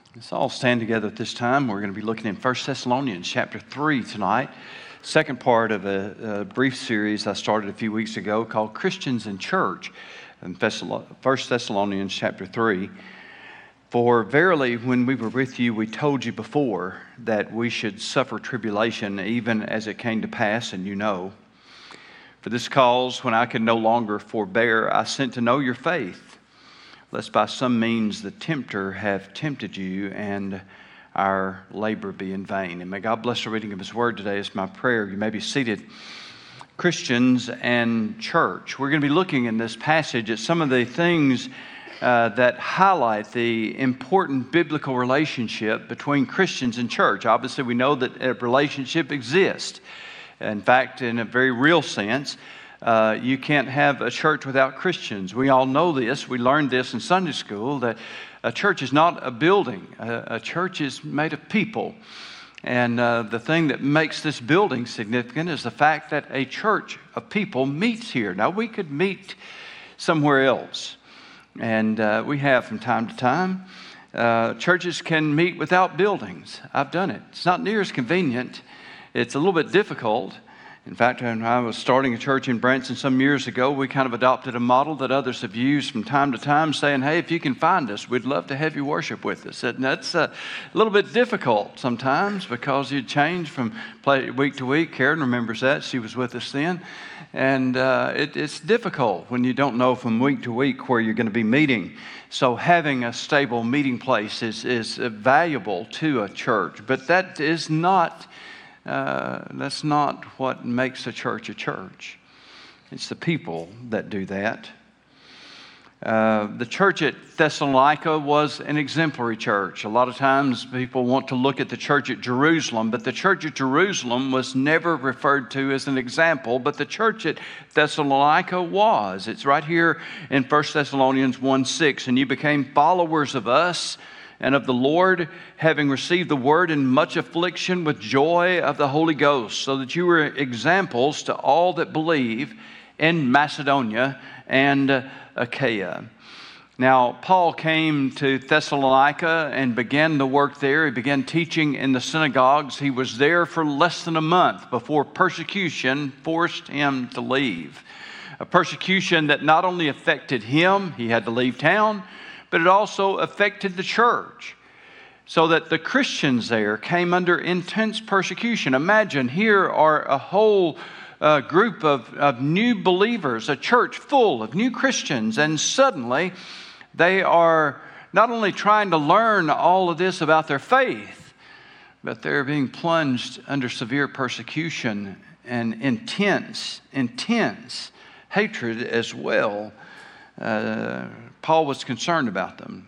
Let's all stand together at this time. We're going to be looking in 1 Thessalonians chapter 3 tonight. Second part of a brief series I started a few weeks ago called Christians in Church in 1 Thessalonians chapter 3. For verily, when we were with you, we told you before that we should suffer tribulation, even as it came to pass, and you know. For this cause, when I could no longer forbear, I sent to know your faith, lest by some means the tempter have tempted you, and our labor be in vain. And may God bless the reading of His Word today. It's my prayer. You may be seated. Christians and church. We're going to be looking in this passage at some of the things that highlight the important biblical relationship between Christians and church. Obviously, we know that a relationship exists. In fact, in a very real sense, you can't have a church without Christians. We all know this. We learned this in Sunday school, that a church is not a building. A church is made of people. And the thing that makes this building significant is the fact that a church of people meets here. Now, we could meet somewhere else. And we have from time to time. Churches can meet without buildings. I've done it. It's not near as convenient. It's a little bit difficult. In fact, when I was starting a church in Branson some years ago, we kind of adopted a model that others have used from time to time, saying, hey, if you can find us, we'd love to have you worship with us. And that's a little bit difficult sometimes because you change from week to week. Karen remembers that. She was with us then. And it's difficult when you don't know from week to week where you're going to be meeting. So having a stable meeting place is valuable to a church. But that is not... that's not what makes a church a church. It's the people that do that. The church at Thessalonica was an exemplary church. A lot of times people want to look at the church at Jerusalem, but the church at Jerusalem was never referred to as an example, but the church at Thessalonica was. It's right here in 1 Thessalonians 1:6, and you became followers of us and of the Lord, having received the word in much affliction with joy of the Holy Ghost, so that you were examples to all that believe in Macedonia and Achaia. Now, Paul came to Thessalonica and began the work there. He began teaching in the synagogues. He was there for less than a month before persecution forced him to leave. A persecution that not only affected him, he had to leave town, but it also affected the church, so that the Christians there came under intense persecution. Imagine, here are a whole group of new believers, a church full of new Christians, and suddenly they are not only trying to learn all of this about their faith, but they're being plunged under severe persecution and intense hatred as well. Paul was concerned about them.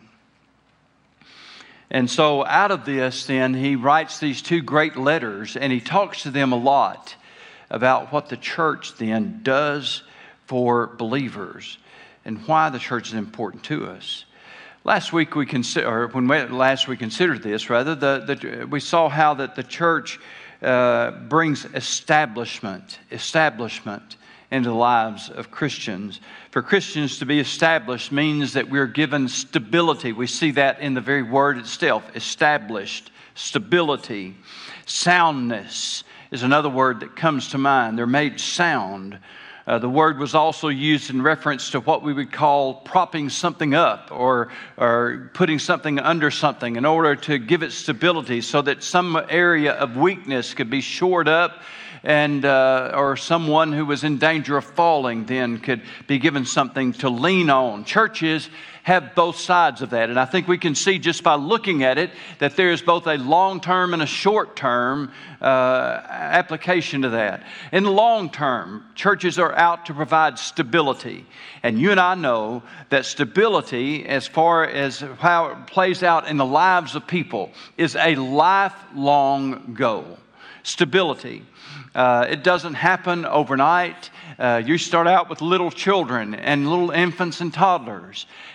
And so out of this, then, he writes these two great letters, and he talks to them a lot about what the church then does for believers and why the church is important to us. Last week we considered this, we saw how that the church brings establishment into the lives of Christians. For Christians to be established means that we're given stability. We see that in the very word itself, established, stability. Soundness is another word that comes to mind. They're made sound. The word was also used in reference to what we would call propping something up or putting something under something in order to give it stability so that some area of weakness could be shored up, and or someone who was in danger of falling then could be given something to lean on. Churches have both sides of that, and I think we can see just by looking at it that there is both a long-term and a short-term application to that. In the long term, churches are out to provide stability, and you and I know that stability, as far as how it plays out in the lives of people, is a lifelong goal. Stability. It doesn't happen overnight. You start out with little children and little infants and toddlers.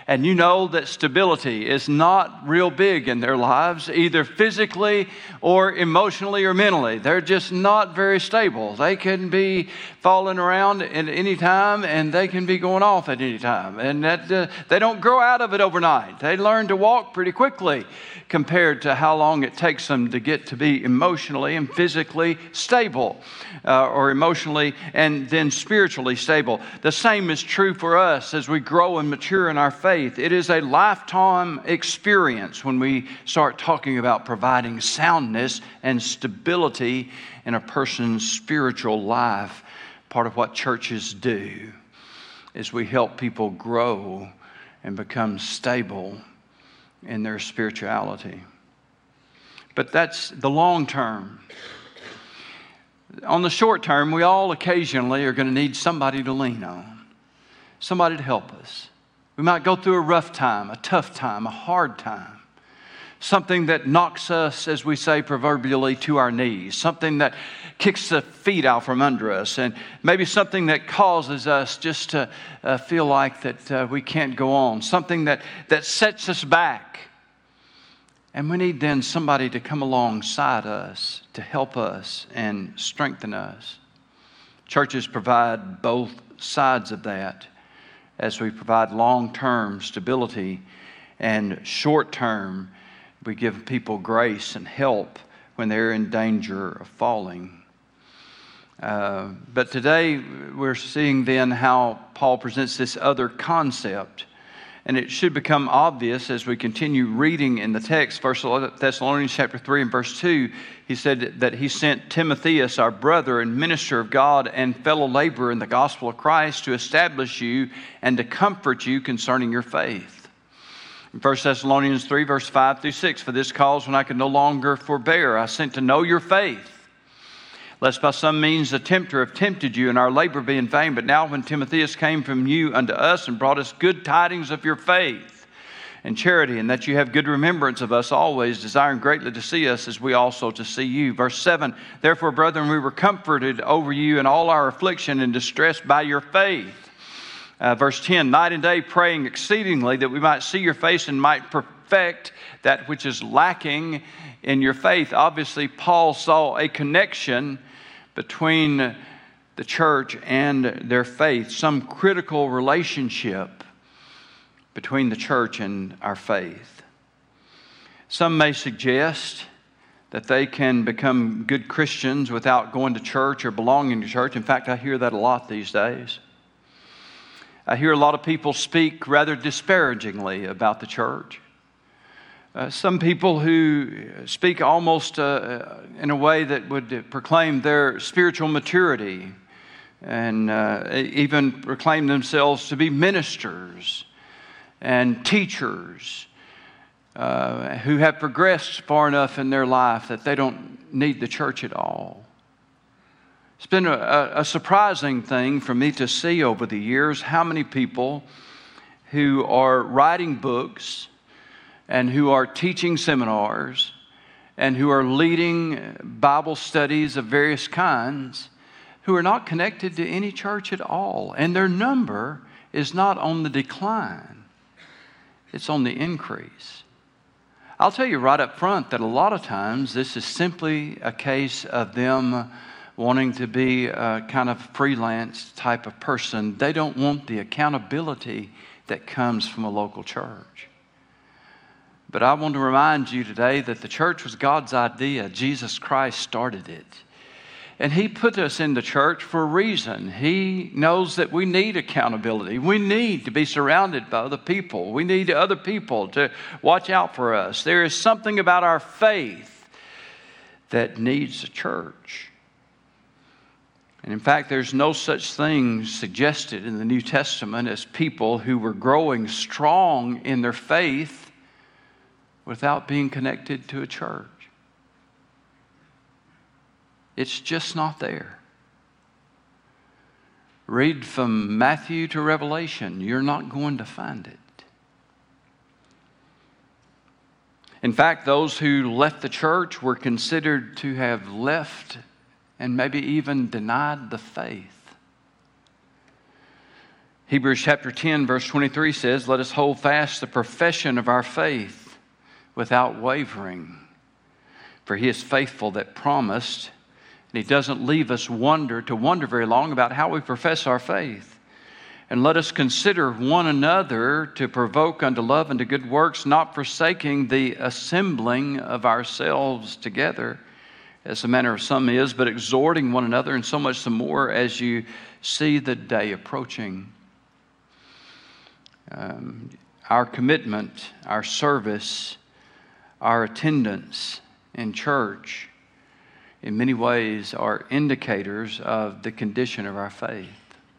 and you know that stability is not real big in their lives, either physically or emotionally or mentally. They're just not very stable. They can be falling around at any time, and they can be going off at any time. And that they don't grow out of it overnight. They learn to walk pretty quickly compared to how long it takes them to get to be emotionally and physically stable, or emotionally and then spiritually stable. The same is true for us as we grow and mature in our faith. It is a lifetime experience when we start talking about providing soundness and stability in a person's spiritual life. Part of what churches do is we help people grow and become stable in their spirituality. But that's the long term. On the short term, we all occasionally are going to need somebody to lean on, somebody to help us. We might go through a rough time, a tough time, a hard time, something that knocks us, as we say proverbially, to our knees, something that kicks the feet out from under us, and maybe something that causes us just to feel like that we can't go on, something that sets us back. And we need then somebody to come alongside us to help us and strengthen us. Churches provide both sides of that, as we provide long-term stability, and short-term we give people grace and help when they're in danger of falling. But today we're seeing then how Paul presents this other concept. And it should become obvious as we continue reading in the text. 1 Thessalonians chapter 3 and verse 2, he said that he sent Timotheus, our brother and minister of God and fellow laborer in the gospel of Christ, to establish you and to comfort you concerning your faith. In 1 Thessalonians 3 verse 5 through 6, for this cause when I could no longer forbear, I sent to know your faith, lest by some means the tempter have tempted you, and our labor be in vain. But now when Timotheus came from you unto us, and brought us good tidings of your faith and charity, and that you have good remembrance of us always, desiring greatly to see us, as we also to see you. Verse 7, therefore, brethren, we were comforted over you in all our affliction and distress by your faith. Verse 10, night and day praying exceedingly, that we might see your face and might perfect that which is lacking in your faith. Obviously, Paul saw a connection between the church and their faith, some critical relationship between the church and our faith. Some may suggest that they can become good Christians without going to church or belonging to church. In fact, I hear that a lot these days. I hear a lot of people speak rather disparagingly about the church. Some people who speak almost in a way that would proclaim their spiritual maturity, and even proclaim themselves to be ministers and teachers who have progressed far enough in their life that they don't need the church at all. It's been a surprising thing for me to see over the years how many people who are writing books and who are teaching seminars and who are leading Bible studies of various kinds, who are not connected to any church at all. And their number is not on the decline, it's on the increase. I'll tell you right up front that a lot of times this is simply a case of them wanting to be a kind of freelance type of person. They don't want the accountability that comes from a local church. But I want to remind you today that the church was God's idea. Jesus Christ started it. And He put us in the church for a reason. He knows that we need accountability. We need to be surrounded by other people. We need other people to watch out for us. There is something about our faith that needs a church. And in fact, there's no such thing suggested in the New Testament as people who were growing strong in their faith without being connected to a church. It's just not there. Read from Matthew to Revelation. You're not going to find it. In fact, those who left the church were considered to have left and maybe even denied the faith. Hebrews chapter 10, verse 23 says, "Let us hold fast the profession of our faith without wavering. For he is faithful that promised, and he doesn't leave us wonder very long about how we profess our faith. And let us consider one another to provoke unto love and to good works, not forsaking the assembling of ourselves together, as the manner of some is, but exhorting one another, and so much the more as you see the day approaching." Our commitment, our service, our attendance in church, in many ways, are indicators of the condition of our faith.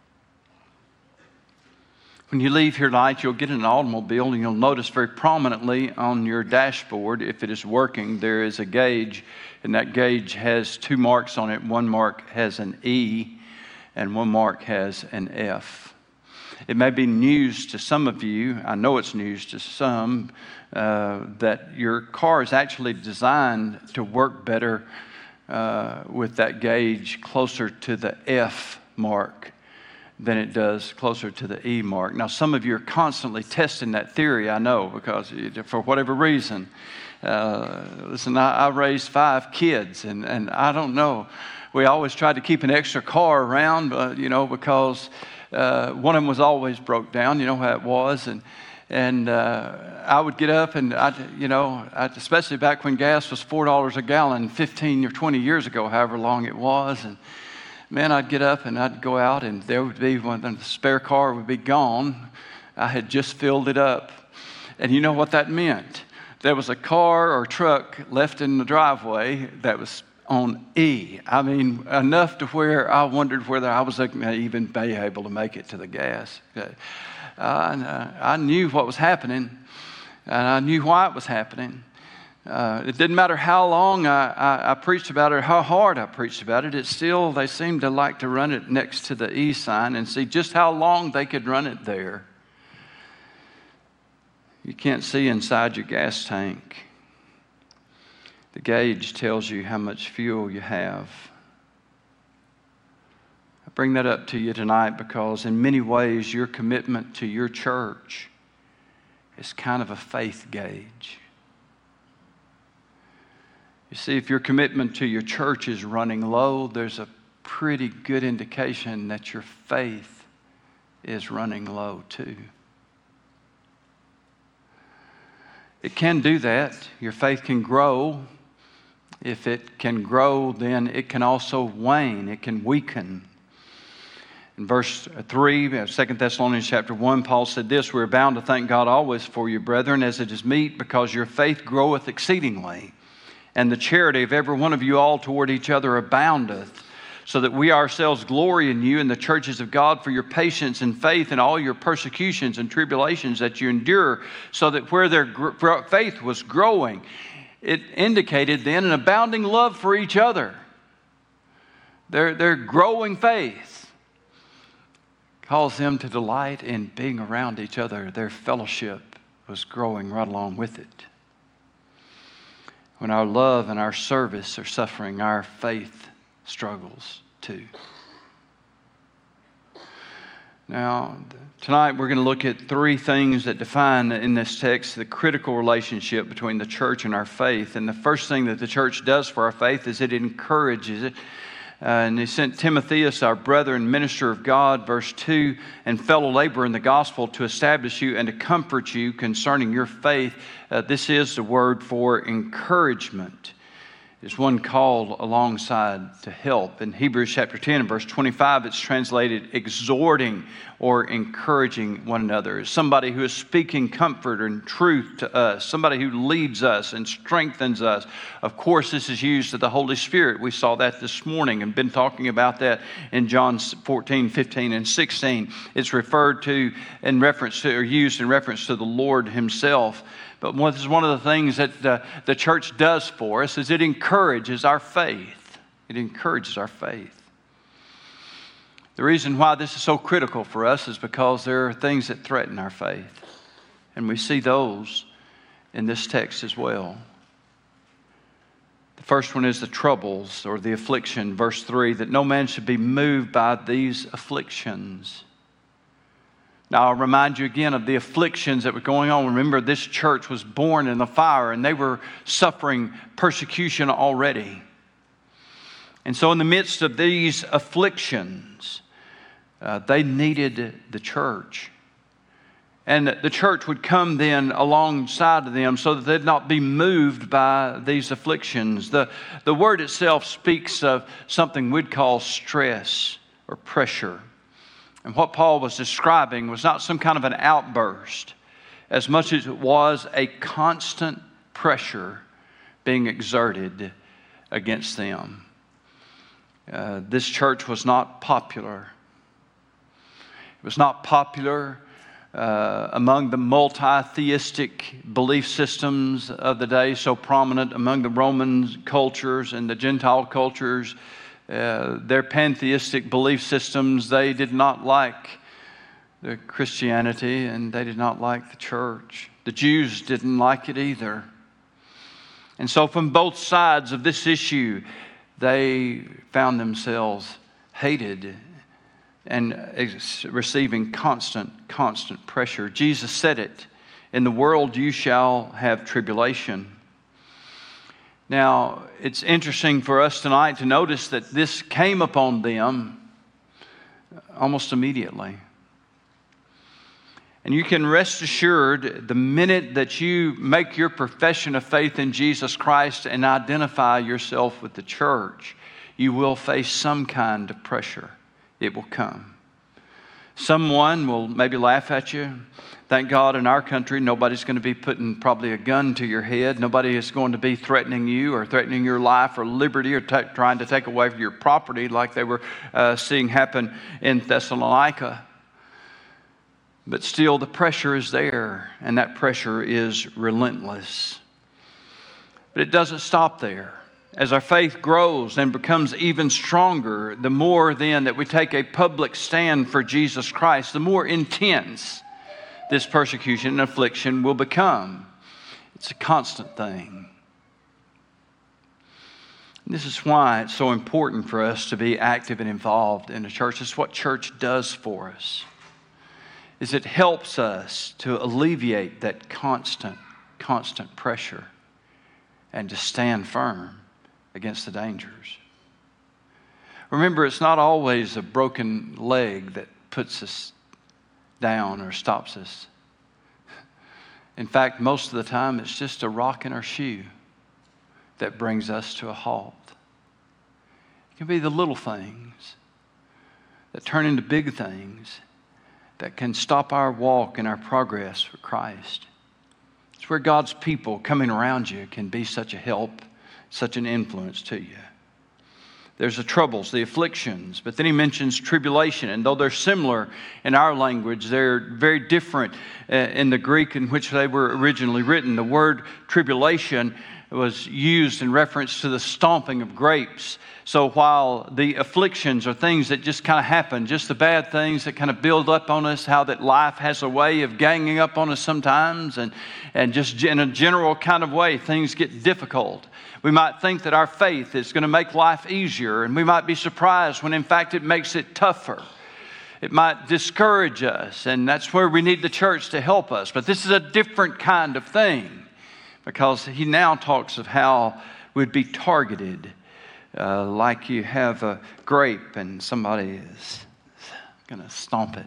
When you leave here tonight, you'll get in an automobile and you'll notice very prominently on your dashboard, if it is working, there is a gauge, and that gauge has 2 marks on it. One mark has an E and one mark has an F. It may be news to some of you, I know it's news to some, that your car is actually designed to work better with that gauge closer to the F mark than it does closer to the E mark. Now, some of you are constantly testing that theory, I know, because for whatever reason. Listen, I raised 5 kids, and I don't know. We always tried to keep an extra car around, because one of them was always broke down. You know how it was. And I would get up and, especially back when gas was $4 a gallon 15 or 20 years ago, however long it was. And man, I'd get up and I'd go out, and there would be the spare car would be gone. I had just filled it up. And you know what that meant? There was a car or truck left in the driveway that was on E. I mean, enough to where I wondered whether I was going to even be able to make it to the gas. I knew what was happening, and I knew why it was happening. It didn't matter how long I preached about it or how hard I preached about it. They seemed to like to run it next to the E sign and see just how long they could run it there. You can't see inside your gas tank. The gauge tells you how much fuel you have. I bring that up to you tonight because in many ways your commitment to your church is kind of a faith gauge. You see, if your commitment to your church is running low, there's a pretty good indication that your faith is running low too. It can do that. Your faith can grow. If it can grow, then it can also wane. It can weaken. In verse 3, 2 Thessalonians chapter 1, Paul said this, "We are bound to thank God always for you, brethren, as it is meet, because your faith groweth exceedingly, and the charity of every one of you all toward each other aboundeth, so that we ourselves glory in you in the churches of God for your patience and faith in all your persecutions and tribulations that you endure, so that where their faith was growing, it indicated then an abounding love for each other." Their growing faith caused them to delight in being around each other. Their fellowship was growing right along with it. When our love and our service are suffering, our faith struggles too. Now, tonight we're going to look at 3 things that define in this text the critical relationship between the church and our faith. And the first thing that the church does for our faith is it encourages it. And he sent Timotheus, our brother and minister of God, verse 2, and fellow laborer in the gospel, to establish you and to comfort you concerning your faith. This is the word for encouragement. It's one called alongside to help. In Hebrews chapter 10 and verse 25, it's translated exhorting or encouraging one another. It's somebody who is speaking comfort and truth to us, somebody who leads us and strengthens us. Of course, this is used of the Holy Spirit. We saw that this morning and been talking about that in John 14, 15, and 16. It's referred to in reference to, or used in reference to the Lord himself. But this is one of the things that the church does for us is it encourages our faith. It encourages our faith. The reason why this is so critical for us is because there are things that threaten our faith. And we see those in this text as well. The first one is the troubles or the affliction. Verse 3, that no man should be moved by these afflictions. Now, I'll remind you again of the afflictions that were going on. Remember, this church was born in the fire, and they were suffering persecution already. And so in the midst of these afflictions, they needed the church. And the church would come then alongside of them so that they'd not be moved by these afflictions. The word itself speaks of something we'd call stress or pressure. And what Paul was describing was not some kind of an outburst, as much as it was a constant pressure being exerted against them. This church was not popular. It was not popular among the multi-theistic belief systems of the day, so prominent among the Roman cultures and the Gentile cultures. Their pantheistic belief systems, they did not like the Christianity, and they did not like the church. The Jews didn't like it either. And so from both sides of this issue, they found themselves hated and receiving constant pressure. Jesus said it, "In the world you shall have tribulation." Now, it's interesting for us tonight to notice that this came upon them almost immediately. And you can rest assured the minute that you make your profession of faith in Jesus Christ and identify yourself with the church, you will face some kind of pressure. It will come. Someone will maybe laugh at you. Thank God in our country, nobody's going to be putting probably a gun to your head. Nobody is going to be threatening you or threatening your life or liberty or trying to take away your property like they were seeing happen in Thessalonica. But still, the pressure is there, and that pressure is relentless. But it doesn't stop there. As our faith grows and becomes even stronger, the more then that we take a public stand for Jesus Christ, the more intense this persecution and affliction will become. It's a constant thing. This is why it's so important for us to be active and involved in the church. It's what church does for us. Is it helps us to alleviate that constant pressure and to stand firm against the dangers. Remember, it's not always a broken leg that puts us down or stops us. In fact, most of the time, it's just a rock in our shoe that brings us to a halt. It can be the little things that turn into big things that can stop our walk and our progress for Christ. It's where God's people coming around you can be such a help, such an influence to you. There's the troubles, the afflictions, but then he mentions tribulation. And though they're similar in our language, they're very different in the Greek in which they were originally written. The word tribulation was used in reference to the stomping of grapes. So while the afflictions are things that just kind of happen, just the bad things that kind of build up on us, how that life has a way of ganging up on us sometimes, and just in a general kind of way, things get difficult. We might think that our faith is going to make life easier, and we might be surprised when in fact it makes it tougher. It might discourage us, and that's where we need the church to help us. But this is a different kind of thing, because he now talks of how we'd be targeted, like you have a grape and somebody is going to stomp it.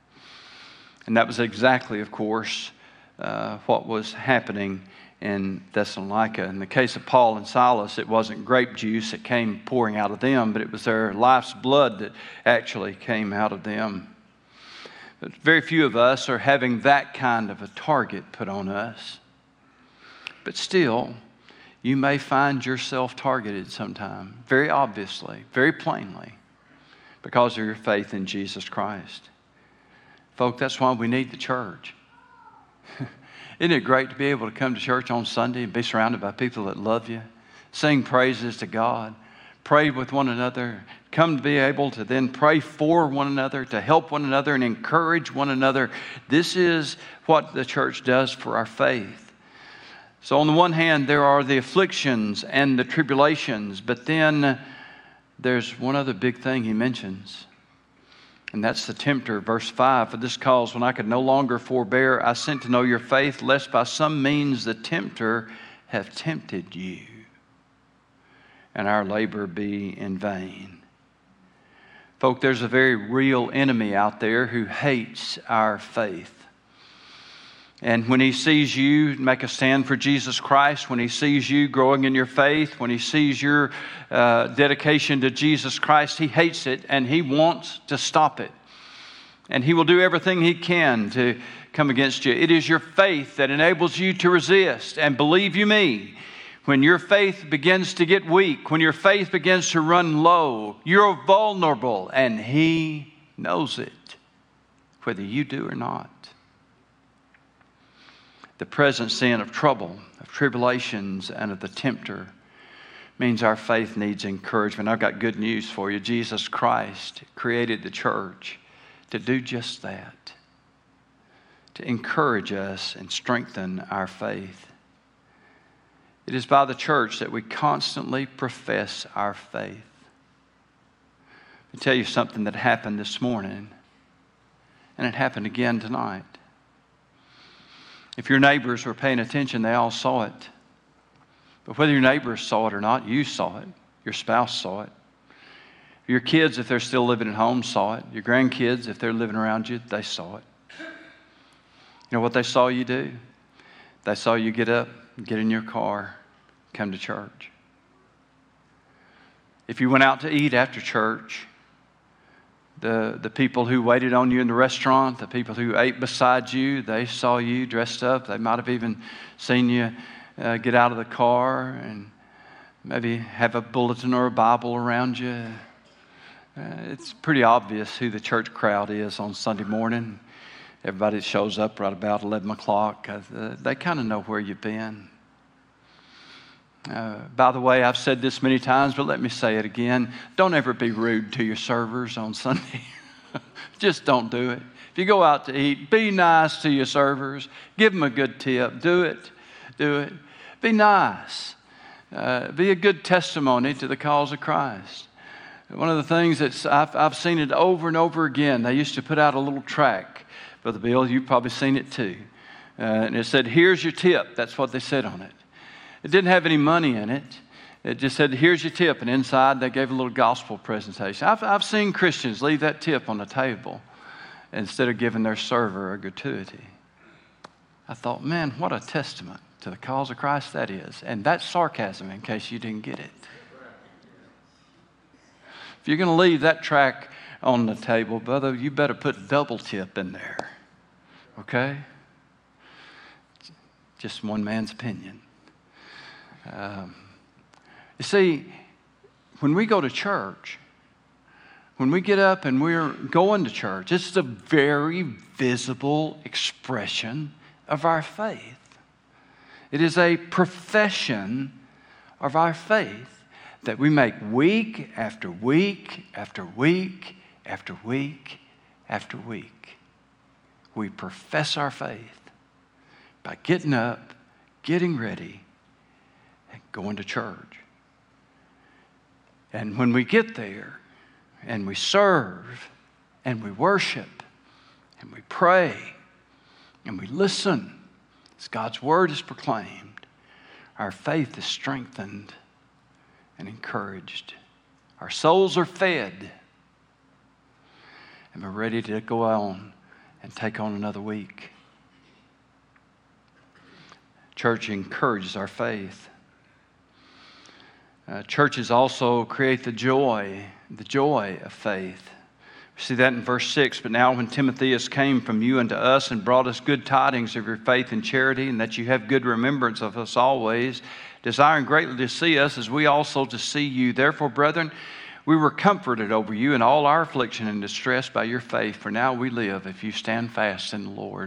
And that was exactly, of course, what was happening in Thessalonica. In the case of Paul and Silas, it wasn't grape juice that came pouring out of them, but it was their life's blood that actually came out of them. But very few of us are having that kind of a target put on us. But still, you may find yourself targeted sometime, very obviously, very plainly, because of your faith in Jesus Christ. Folks, that's why we need the church. Isn't it great to be able to come to church on Sunday and be surrounded by people that love you, sing praises to God, pray with one another, come to be able to then pray for one another, to help one another and encourage one another? This is what the church does for our faith. So on the one hand, there are the afflictions and the tribulations, but then there's one other big thing he mentions. And that's the tempter, verse 5. For this cause, when I could no longer forbear, I sent to know your faith, lest by some means the tempter have tempted you, and our labor be in vain. Folk, there's a very real enemy out there who hates our faith. And when he sees you make a stand for Jesus Christ, when he sees you growing in your faith, when he sees your dedication to Jesus Christ, he hates it and he wants to stop it. And he will do everything he can to come against you. It is your faith that enables you to resist. And believe you me, when your faith begins to get weak, when your faith begins to run low, you're vulnerable, and he knows it, whether you do or not. The present sin of trouble, of tribulations, and of the tempter means our faith needs encouragement. I've got good news for you. Jesus Christ created the church to do just that, to encourage us and strengthen our faith. It is by the church that we constantly profess our faith. Let me tell you something that happened this morning, and it happened again tonight. If your neighbors were paying attention, they all saw it. But whether your neighbors saw it or not, you saw it. Your spouse saw it. Your kids, if they're still living at home, saw it. Your grandkids, if they're living around you, they saw it. You know what they saw you do? They saw you get up, get in your car, come to church. If you went out to eat after church, the people who waited on you in the restaurant, the people who ate beside you, they saw you dressed up. They might have even seen you get out of the car and maybe have a bulletin or a Bible around you. It's pretty obvious who the church crowd is on Sunday morning. Everybody that shows up right about 11 o'clock, they kind of know where you've been. By the way, I've said this many times, but let me say it again. Don't ever be rude to your servers on Sunday. Just don't do it. If you go out to eat, be nice to your servers. Give them a good tip. Do it. Do it. Be nice. Be a good testimony to the cause of Christ. One of the things that I've seen it over and over again, they used to put out a little tract. Brother Bill, you've probably seen it too. And it said, here's your tip. That's what they said on it. It didn't have any money in it. It just said, here's your tip. And inside, they gave a little gospel presentation. I've seen Christians leave that tip on the table instead of giving their server a gratuity. I thought, man, what a testament to the cause of Christ that is. And that's sarcasm, in case you didn't get it. If you're going to leave that tract on the table, brother, you better put double tip in there. Okay? Just one man's opinion. You see, when we go to church, when we get up and we're going to church, it's a very visible expression of our faith. It is a profession of our faith that we make week after week after week after week after week. We profess our faith by getting up, getting ready, and going to church. And when we get there and we serve and we worship and we pray and we listen as God's word is proclaimed, our faith is strengthened and encouraged. Our souls are fed, and we're ready to go on and take on another week. Church encourages our faith. Churches also create the joy of faith. We see that in verse 6. But now when Timotheus came from you unto us and brought us good tidings of your faith and charity, and that you have good remembrance of us always, desiring greatly to see us as we also to see you. Therefore, brethren, we were comforted over you in all our affliction and distress by your faith. For now we live if you stand fast in the Lord.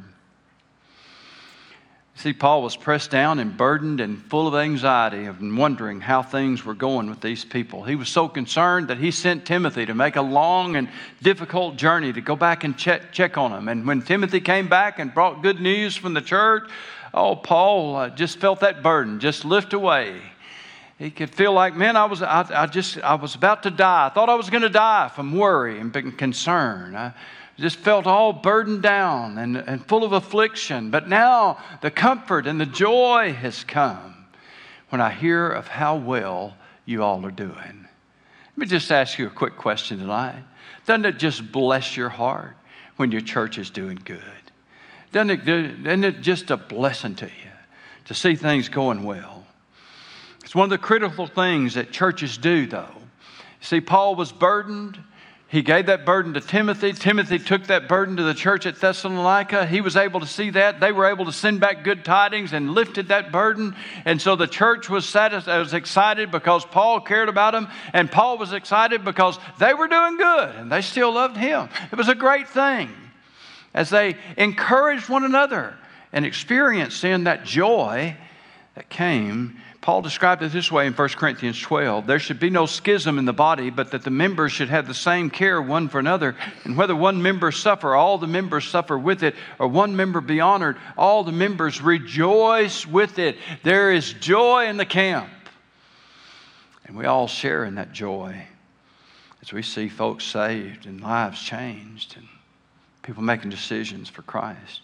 See, Paul was pressed down and burdened and full of anxiety and wondering how things were going with these people. He was so concerned that he sent Timothy to make a long and difficult journey to go back and check on them. And when Timothy came back and brought good news from the church, Paul just felt that burden just lift away. He could feel like, man, I was about to die. I thought I was going to die from worry and concern. I just felt all burdened down and full of affliction. But now the comfort and the joy has come when I hear of how well you all are doing. Let me just ask you a quick question tonight. Doesn't it just bless your heart when your church is doing good? Isn't it just a blessing to you to see things going well? It's one of the critical things that churches do, though. See, Paul was burdened. He gave that burden to Timothy. Timothy took that burden to the church at Thessalonica. He was able to see that. They were able to send back good tidings and lifted that burden. And so the church was excited because Paul cared about them. And Paul was excited because they were doing good and they still loved him. It was a great thing as they encouraged one another and experienced in that joy that came. Paul described it this way in 1 Corinthians 12. There should be no schism in the body, but that the members should have the same care one for another. And whether one member suffer, all the members suffer with it, or one member be honored, all the members rejoice with it. There is joy in the camp. And we all share in that joy as we see folks saved and lives changed and people making decisions for Christ.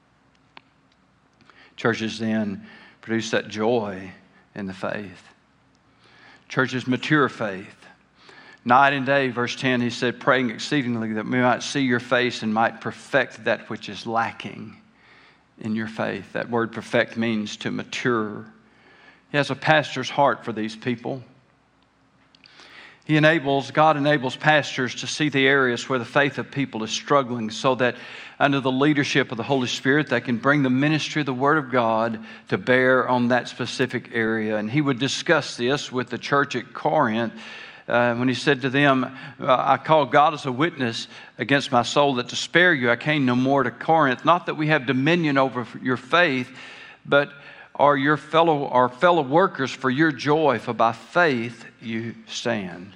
Churches then produce that joy in the faith. Churches mature faith. Night and day, verse 10, he said, praying exceedingly that we might see your face and might perfect that which is lacking in your faith. That word perfect means to mature. He has a pastor's heart for these people. God enables pastors to see the areas where the faith of people is struggling so that under the leadership of the Holy Spirit, they can bring the ministry of the Word of God to bear on that specific area. And he would discuss this with the church at Corinth when he said to them, I call God as a witness against my soul that to spare you I came no more to Corinth. Not that we have dominion over your faith, but are your fellow workers for your joy, for by faith you stand.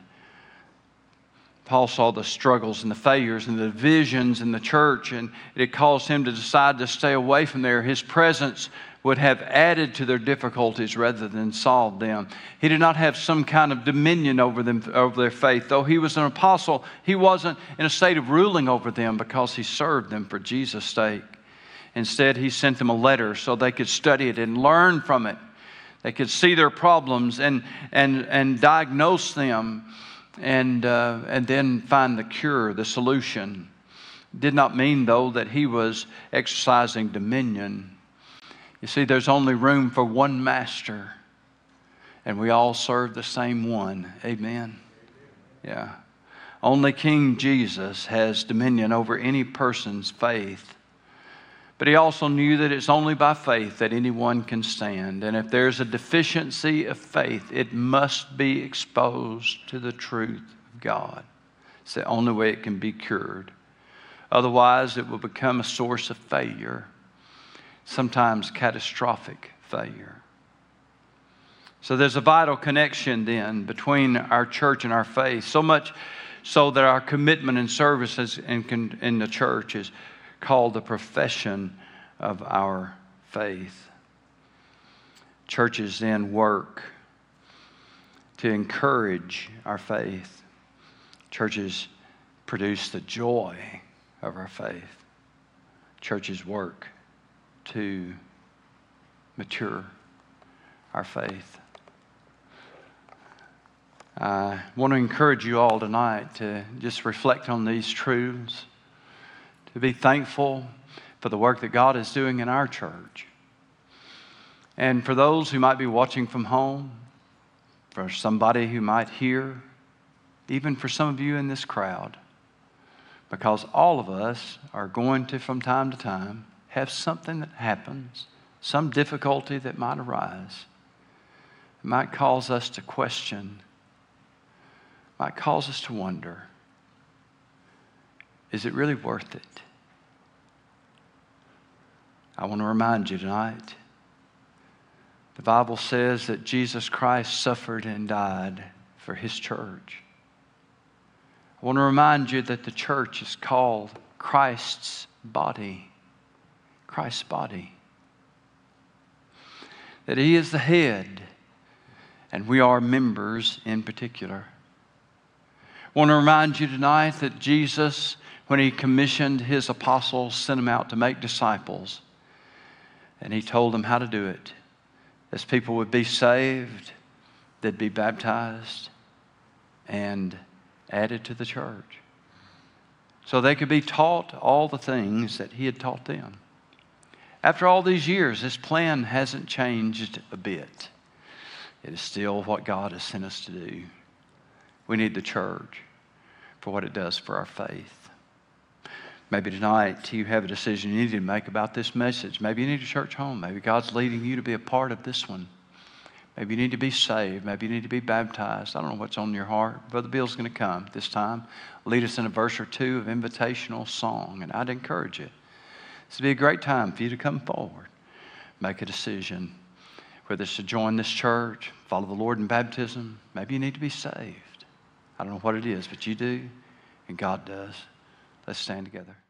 Paul saw the struggles and the failures and the divisions in the church, and it caused him to decide to stay away from there. His presence would have added to their difficulties rather than solved them. He did not have some kind of dominion over them, over their faith. Though he was an apostle, he wasn't in a state of ruling over them because he served them for Jesus' sake. Instead, he sent them a letter so they could study it and learn from it. They could see their problems and diagnose them and then find the cure, the solution. Did not mean, though, that he was exercising dominion. You see, there's only room for one master, and we all serve the same one. Amen? Yeah. Only King Jesus has dominion over any person's faith. But he also knew that it's only by faith that anyone can stand. And if there's a deficiency of faith, it must be exposed to the truth of God. It's the only way it can be cured. Otherwise, it will become a source of failure, sometimes catastrophic failure. So there's a vital connection then between our church and our faith, so much so that our commitment and service in the church is called the profession of our faith. Churches then work to encourage our faith. Churches produce the joy of our faith. Churches work to mature our faith. I want to encourage you all tonight to just reflect on these truths, to be thankful for the work that God is doing in our church. And for those who might be watching from home, for somebody who might hear, even for some of you in this crowd, because all of us are going to, from time to time, have something that happens, some difficulty that might arise. It might cause us to question, might cause us to wonder, is it really worth it? I want to remind you tonight, the Bible says that Jesus Christ suffered and died for His church. I want to remind you that the church is called Christ's body. Christ's body. That He is the head. and we are members in particular. I want to remind you tonight that Jesus, when He commissioned His apostles, sent them out to make disciples, and He told them how to do it. As people would be saved, they'd be baptized and added to the church, so they could be taught all the things that He had taught them. After all these years, His plan hasn't changed a bit. It is still what God has sent us to do. We need the church for what it does for our faith. Maybe tonight you have a decision you need to make about this message. Maybe you need a church home. Maybe God's leading you to be a part of this one. Maybe you need to be saved. Maybe you need to be baptized. I don't know what's on your heart. Brother Bill's going to come this time, lead us in a verse or two of invitational song. And I'd encourage you. This would be a great time for you to come forward, make a decision, whether it's to join this church, follow the Lord in baptism. Maybe you need to be saved. I don't know what it is, but you do, and God does. Let's stand together.